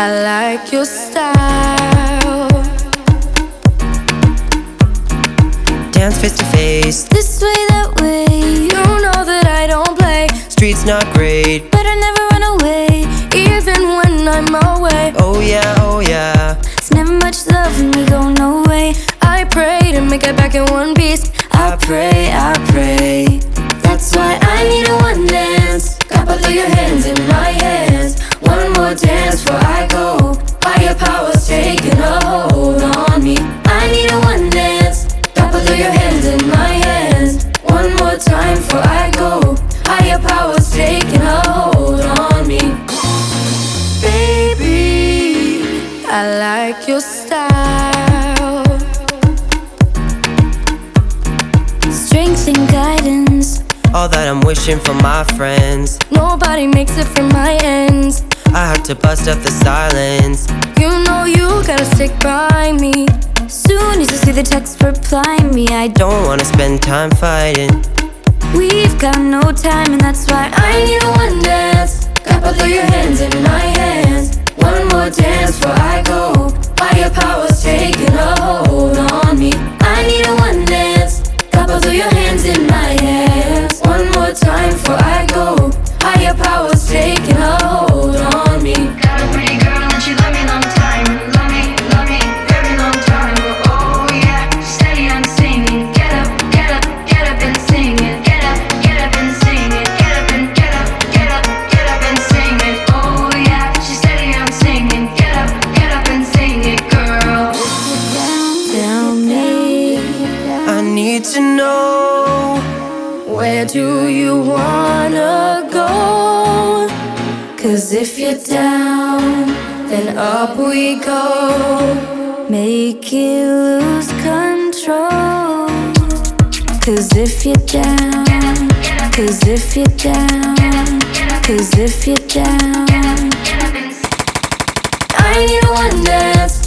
I like your style. Dance face to face, This way, that way. You know that I don't play. streets not great. Better never run away, even when I'm away. Oh yeah, oh yeah. It's never much love when we go no way. I pray to make it back in one piece. I pray, I pray. That's why I need a one dance. Got both of your hands in my hands. One more dance before I go. Higher powers taking a hold on me. I need a one dance. Got both of your hands in my hands. One more time before I go. Higher powers taking a hold on me. Baby, I like your style. Strength and guidance. All that I'm wishing for my friends. Nobody makes it from my ends. I had to bust up the silence. You know you gotta stick by me. Soon as you see the text, reply me. I Don't wanna spend time fighting. We've got no time, and that's why I need a one dance. Got both of your hands in my hands. One more dance before I go. Higher powers taking a hold on me. I need a one dance. Got both of your hands in my hands. One more time before I go. Higher powers taking a hold on me. Got a pretty girl and she love me long time. Love me, very long time. Oh yeah, steady on singing. Get up and sing it. Get up and sing it. Get up and sing it. Oh yeah, she's steady on singing. Get up and sing it, girl. Tell me, I need to know. where do you wanna go? 'Cause if you're down, then up we go. Make it lose control. 'Cause if you're down, 'cause if you're down, 'cause if you're down, I need a one dance.